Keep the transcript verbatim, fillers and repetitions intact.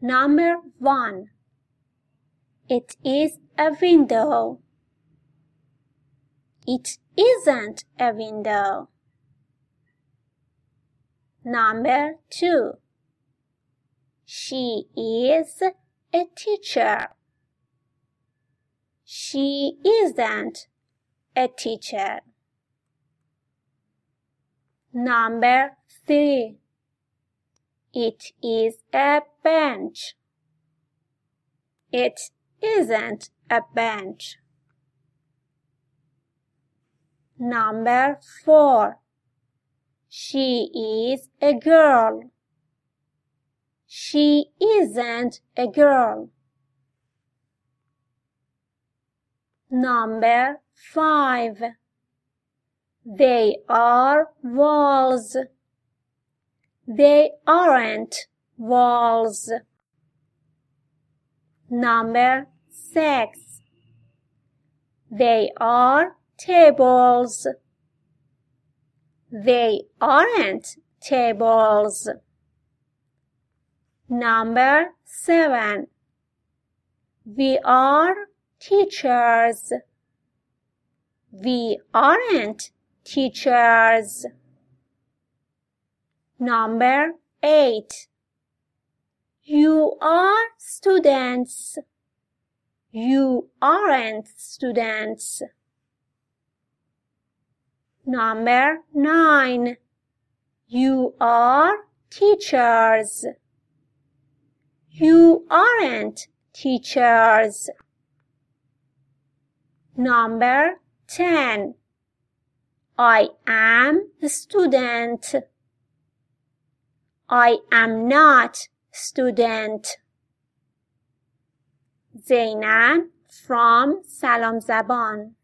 Number one. It is a window. It isn't a window. Number two. She is a teacher. She isn't a teacher. Number three. It is a bench. It isn't a bench. Number four. She is a girl. She isn't a girl. Number five. They are walls. They aren't walls. Number six. They are tables. They aren't tables. Number seven. We are teachers. We aren't teachers. Number eight. You are students. You aren't students. Number nine. You are teachers. You aren't teachers. Number ten. I am a student. I am not student. Zainab from Salam Zaban.